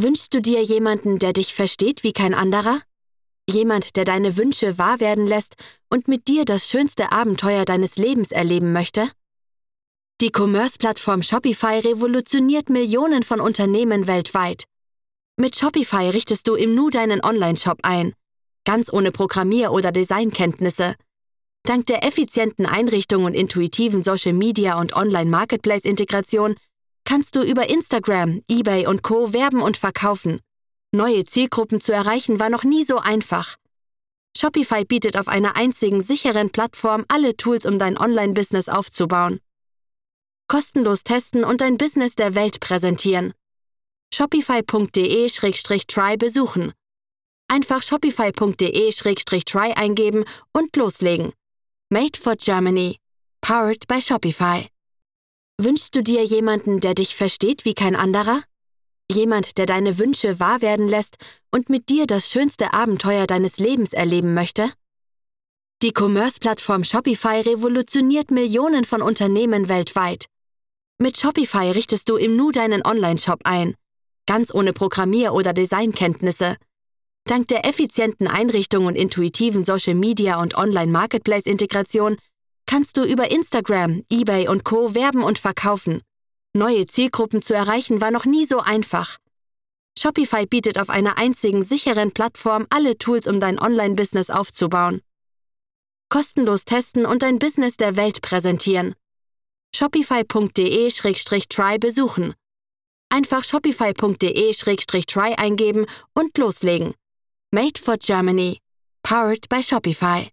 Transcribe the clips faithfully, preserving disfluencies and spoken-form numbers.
Wünschst du dir jemanden, der dich versteht wie kein anderer? Jemand, der deine Wünsche wahr werden lässt und mit dir das schönste Abenteuer deines Lebens erleben möchte? Die Commerce-Plattform Shopify revolutioniert Millionen von Unternehmen weltweit. Mit Shopify richtest du im Nu deinen Online-Shop ein, ganz ohne Programmier- oder Designkenntnisse. Dank der effizienten Einrichtung und intuitiven Social-Media- und Online-Marketplace-Integration kannst du über Instagram, eBay und Co. werben und verkaufen. Neue Zielgruppen zu erreichen war noch nie so einfach. Shopify bietet auf einer einzigen sicheren Plattform alle Tools, um dein Online-Business aufzubauen. Kostenlos testen und dein Business der Welt präsentieren. shopify punkt de slash try besuchen. Einfach shopify punkt de slash try eingeben und loslegen. Made for Germany. Powered by Shopify. Wünschst du dir jemanden, der dich versteht wie kein anderer? Jemand, der deine Wünsche wahr werden lässt und mit dir das schönste Abenteuer deines Lebens erleben möchte? Die Commerce-Plattform Shopify revolutioniert Millionen von Unternehmen weltweit. Mit Shopify richtest du im Nu deinen Online-Shop ein, ganz ohne Programmier- oder Designkenntnisse. Dank der effizienten Einrichtung und intuitiven Social-Media- und Online-Marketplace-Integration kannst du über Instagram, eBay und Co. werben und verkaufen. Neue Zielgruppen zu erreichen war noch nie so einfach. Shopify bietet auf einer einzigen sicheren Plattform alle Tools, um dein Online-Business aufzubauen. Kostenlos testen und dein Business der Welt präsentieren. shopify punkt de slash try besuchen. Einfach shopify punkt de slash try eingeben und loslegen. Made for Germany. Powered by Shopify.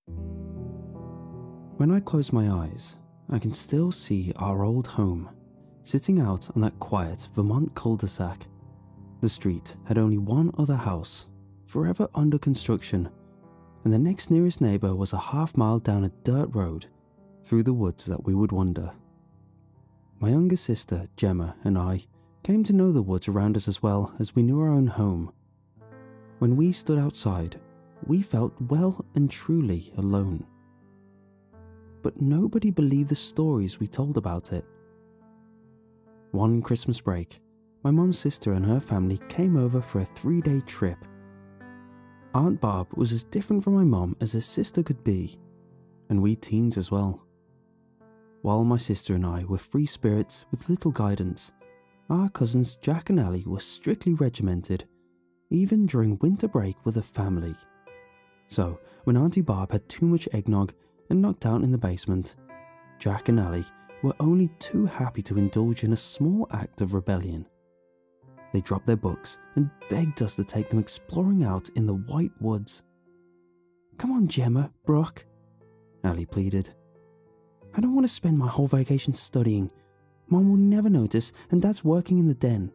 When I close my eyes, I can still see our old home, sitting out on that quiet Vermont cul-de-sac. The street had only one other house, forever under construction, and the next nearest neighbour was a half mile down a dirt road, through the woods that we would wander. My younger sister, Gemma, and I came to know the woods around us as well as we knew our own home. When we stood outside, we felt well and truly alone. But nobody believed the stories we told about it. One Christmas break, my mum's sister and her family came over for a three-day trip. Aunt Barb was as different from my mum as a sister could be, and we teens as well. While my sister and I were free spirits with little guidance, our cousins Jack and Ellie were strictly regimented, even during winter break with the family. So, when Auntie Barb had too much eggnog and knocked out in the basement, Jack and Ellie were only too happy to indulge in a small act of rebellion. They dropped their books and begged us to take them exploring out in the white woods. "Come on, Gemma, Brooke," Ellie pleaded. "I don't want to spend my whole vacation studying. Mom will never notice, and Dad's working in the den."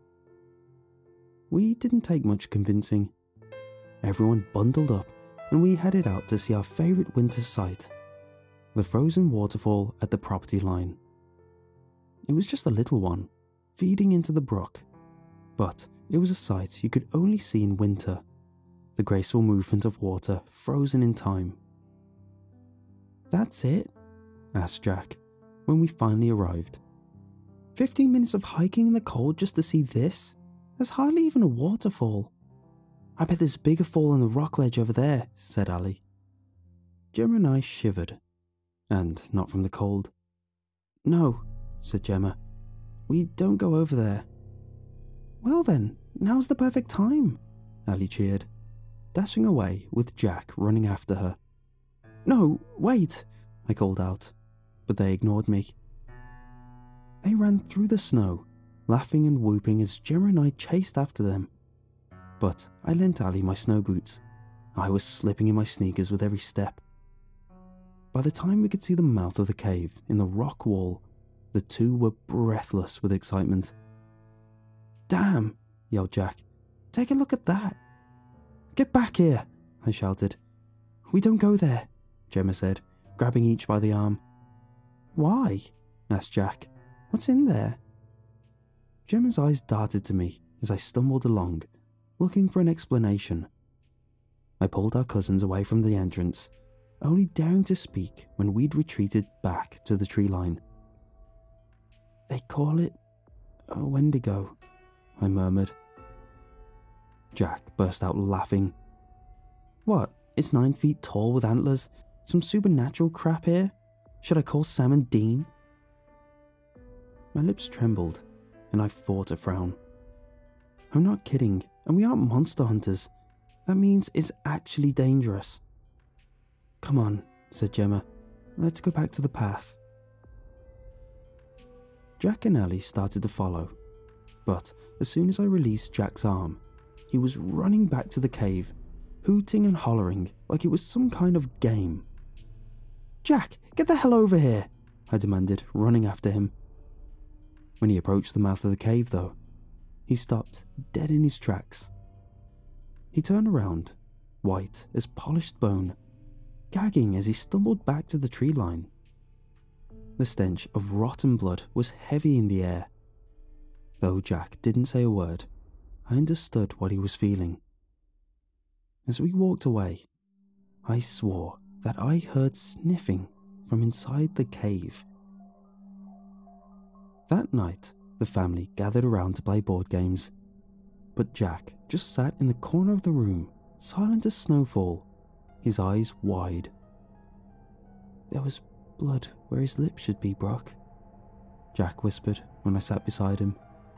We didn't take much convincing. Everyone bundled up and we headed out to see our favourite winter sight, the frozen waterfall at the property line. It was just a little one, feeding into the brook, but it was a sight you could only see in winter, the graceful movement of water frozen in time. "That's it?" asked Jack, when we finally arrived. Fifteen minutes of hiking in the cold just to see this? There's hardly even a waterfall." "I bet there's a bigger fall on the rock ledge over there," said Ali. Gemma and I shivered, and not from the cold. "No," said Gemma, "we don't go over there." "Well then, now's the perfect time," Ali cheered, dashing away with Jack running after her. "No, wait," I called out, but they ignored me. They ran through the snow, laughing and whooping as Gemma and I chased after them. But I lent Ali my snow boots. I was slipping in my sneakers with every step. By the time we could see the mouth of the cave in the rock wall, the two were breathless with excitement. "Damn!" yelled Jack. "Take a look at that!" "Get back here!" I shouted. "We don't go there," Gemma said, grabbing each by the arm. "Why?" asked Jack. "What's in there?" Gemma's eyes darted to me as I stumbled along, looking for an explanation. I pulled our cousins away from the entrance, only daring to speak when we'd retreated back to the tree line. "They call it a Wendigo," I murmured, Jack burst out laughing. What? It's nine feet tall with antlers? Some supernatural crap here? Should I call Sam and Dean? My lips trembled, and I fought a frown. I'm not kidding, and we aren't monster hunters. That means it's actually dangerous. Come on, said Gemma. Let's go back to the path. Jack and Ellie started to follow, but as soon as I released Jack's arm, he was running back to the cave, hooting and hollering like it was some kind of game. Jack, get the hell over here, I demanded, running after him. When he approached the mouth of the cave, though, he stopped dead in his tracks. He turned around, white as polished bone, gagging as he stumbled back to the tree line. The stench of rotten blood was heavy in the air. Though Jack didn't say a word, I understood what he was feeling. As we walked away, I swore that I heard sniffing from inside the cave. That night, the family gathered around to play board games, but Jack just sat in the corner of the room, silent as snowfall, his eyes wide. There was blood where his lips should be, Brock, Jack whispered when I sat beside him.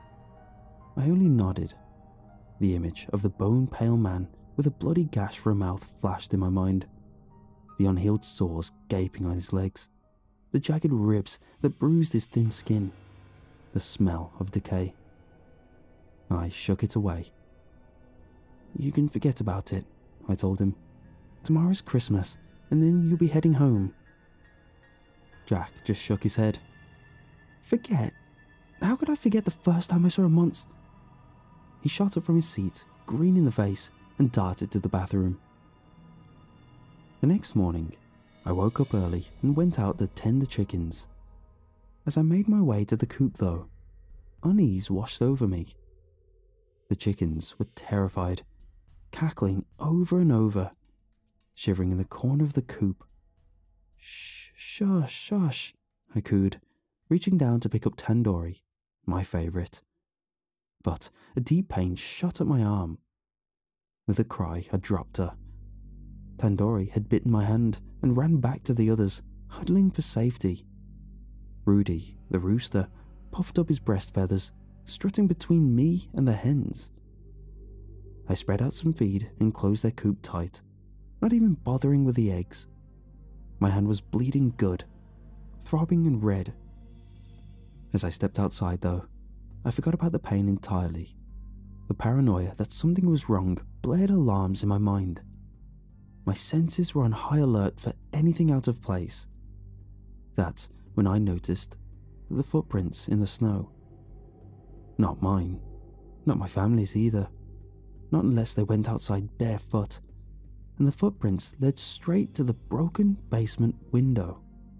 I only nodded. The image of the bone-pale man with a bloody gash for a mouth flashed in my mind. The unhealed sores gaping on his legs, the jagged ribs that bruised his thin skin, the smell of decay. I shook it away. You can forget about it, I told him. Tomorrow's Christmas, and then you'll be heading home. Jack just shook his head. Forget? How could I forget the first time I saw a monster? He shot up from his seat, green in the face, and darted to the bathroom. The next morning, I woke up early and went out to tend the chickens. As I made my way to the coop, though, unease washed over me. The chickens were terrified, cackling over and over, shivering in the corner of the coop. Shh, shush, shush, I cooed, reaching down to pick up Tandoori, my favourite. But a deep pain shot up my arm. With a cry, I dropped her. Tandoori had bitten my hand and ran back to the others, huddling for safety. Rudy, the rooster, puffed up his breast feathers, strutting between me and the hens. I spread out some feed and closed their coop tight, not even bothering with the eggs. My hand was bleeding good, throbbing and red. As I stepped outside, though, I forgot about the pain entirely. The paranoia that something was wrong blared alarms in my mind. My senses were on high alert for anything out of place. That's when I noticed the footprints in the snow. Not mine, not my family's either, not unless they went outside barefoot, and the footprints led straight to the broken basement window.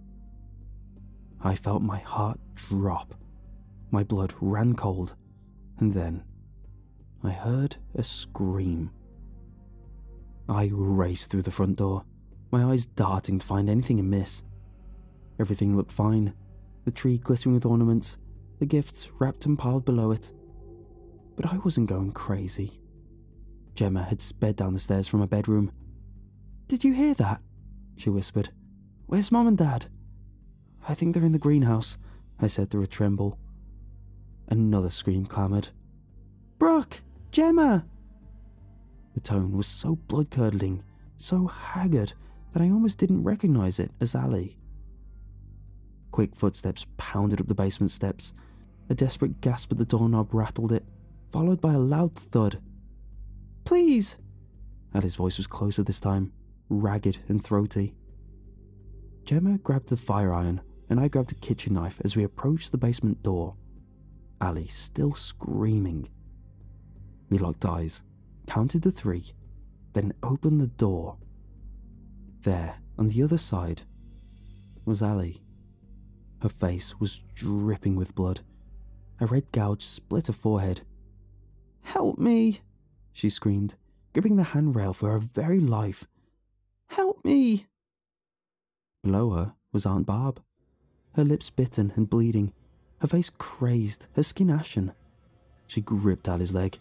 I felt my heart drop, my blood ran cold, and then I heard a scream. I raced through the front door, my eyes darting to find anything amiss. Everything looked fine, the tree glittering with ornaments, the gifts wrapped and piled below it. But I wasn't going crazy. Gemma had sped down the stairs from her bedroom. "Did you hear that?" she whispered. "Where's Mom and Dad?" "I think they're in the greenhouse," I said through a tremble. Another scream clamoured. "Brooke! Gemma!" The tone was so blood-curdling, so haggard, that I almost didn't recognise it as Ali. Quick footsteps pounded up the basement steps. A desperate gasp at the doorknob rattled it, followed by a loud thud. "Please!" Ali's voice was closer this time, ragged and throaty. Gemma grabbed the fire iron, and I grabbed a kitchen knife as we approached the basement door. Ali still screaming. We locked eyes, counted to three, then opened the door. There, on the other side, was Ali. Her face was dripping with blood. A red gouge split her forehead. "Help me!" she screamed, gripping the handrail for her very life. "Help me!" Below her was Aunt Barb, her lips bitten and bleeding, her face crazed, her skin ashen. She gripped Ali's leg.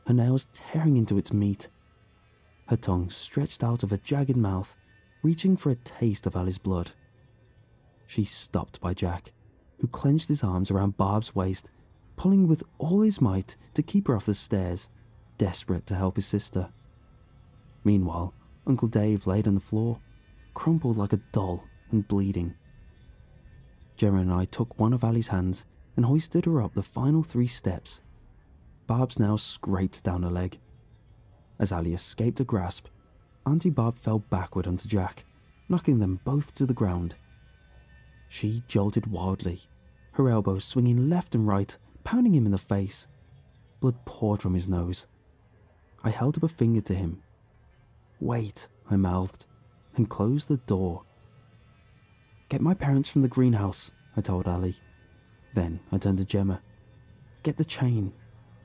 her nails tearing into its meat. Her tongue stretched out of her jagged mouth, reaching for a taste of Ali's blood. She stopped by Jack, who clenched his arms around Barb's waist, pulling with all his might to keep her off the stairs, desperate to help his sister. Meanwhile, Uncle Dave laid on the floor, crumpled like a doll and bleeding. Gemma and I took one of Ali's hands and hoisted her up the final three steps. Barb's nails scraped down her leg. As Ali escaped a grasp, Auntie Barb fell backward onto Jack, knocking them both to the ground. She jolted wildly, her elbows swinging left and right, pounding him in the face. Blood poured from his nose. I held up a finger to him. "Wait," I mouthed, and closed the door. "Get my parents from the greenhouse," I told Ali. Then I turned to Gemma. "Get the chain."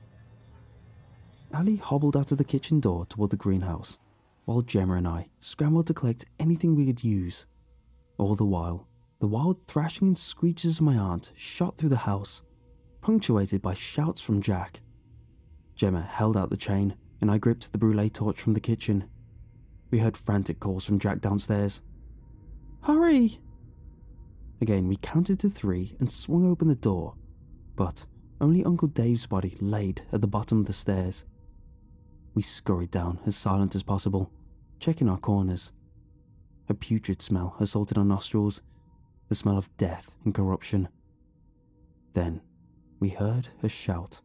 Ali hobbled out of the kitchen door toward the greenhouse, while Gemma and I scrambled to collect anything we could use. All the while, the wild thrashing and screeches of my aunt shot through the house, punctuated by shouts from Jack. Gemma held out the chain, and I gripped the brûlée torch from the kitchen. We heard frantic calls from Jack downstairs. "Hurry!" Again, we counted to three and swung open the door, but only Uncle Dave's body laid at the bottom of the stairs. We scurried down as silent as possible, checking our corners. A putrid smell assaulted our nostrils, the smell of death and corruption. Then we heard a shout.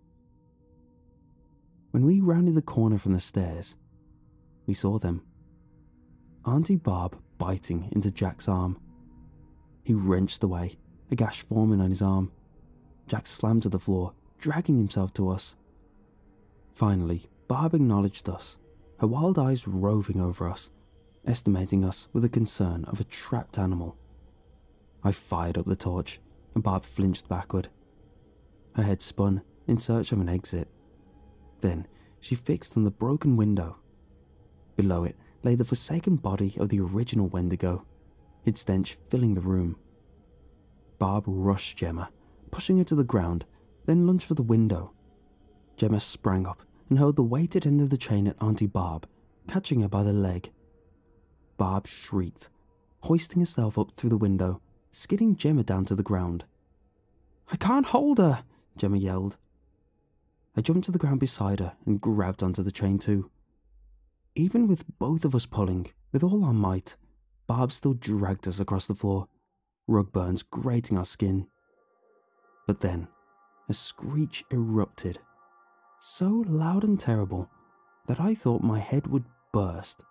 When we rounded the corner from the stairs, we saw them. Auntie Barb biting into Jack's arm. He wrenched away, a gash forming on his arm. Jack slammed to the floor, dragging himself to us. Finally, Barb acknowledged us, her wild eyes roving over us, estimating us with the concern of a trapped animal. I fired up the torch, and Barb flinched backward. Her head spun in search of an exit. Then she fixed on the broken window. Below it lay the forsaken body of the original Wendigo, its stench filling the room. Barb rushed Gemma, pushing her to the ground, then lunged for the window. Gemma sprang up and held the weighted end of the chain at Auntie Barb, catching her by the leg. Barb shrieked, hoisting herself up through the window, skidding Gemma down to the ground. "I can't hold her!" Gemma yelled. I jumped to the ground beside her and grabbed onto the chain too. Even with both of us pulling, with all our might, Barb still dragged us across the floor, rug burns grating our skin. But then, a screech erupted, so loud and terrible that I thought my head would burst.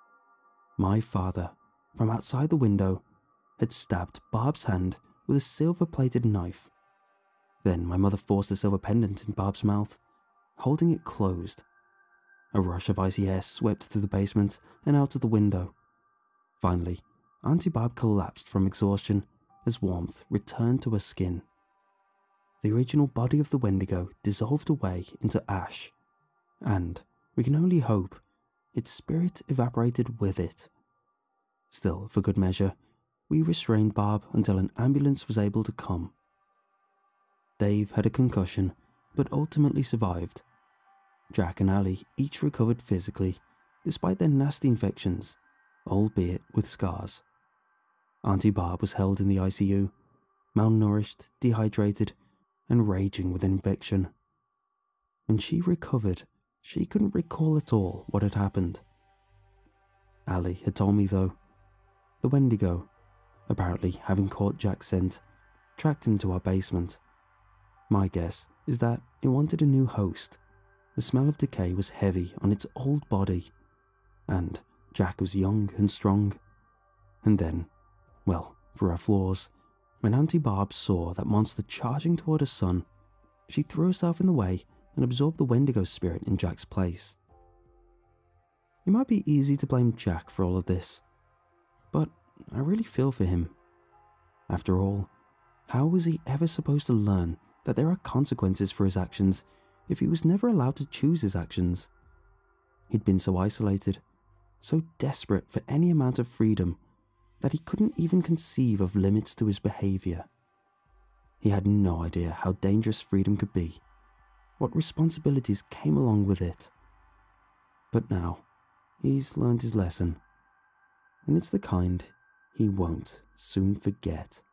My father, from outside the window, had stabbed Barb's hand with a silver-plated knife. Then my mother forced a silver pendant in Barb's mouth, holding it closed. A rush of icy air swept through the basement and out of the window. Finally, Auntie Barb collapsed from exhaustion as warmth returned to her skin. The original body of the Wendigo dissolved away into ash, and, we can only hope, its spirit evaporated with it. Still, for good measure, we restrained Barb until an ambulance was able to come. Dave had a concussion, but ultimately survived. Jack and Ali each recovered physically, despite their nasty infections, albeit with scars. Auntie Barb was held in the I C U, malnourished, dehydrated, and raging with infection. When she recovered, she couldn't recall at all what had happened. Ali had told me though. The Wendigo, apparently having caught Jack's scent, tracked him to our basement. My guess is that it wanted a new host. The smell of decay was heavy on its old body, and Jack was young and strong. And then, well, for her flaws, when Auntie Barb saw that monster charging toward her son, she threw herself in the way and absorbed the Wendigo spirit in Jack's place. It might be easy to blame Jack for all of this, but I really feel for him. After all, how was he ever supposed to learn that there are consequences for his actions if he was never allowed to choose his actions? He'd been so isolated, so desperate for any amount of freedom, that he couldn't even conceive of limits to his behavior. He had no idea how dangerous freedom could be, what responsibilities came along with it. But now, he's learned his lesson, and it's the kind he won't soon forget.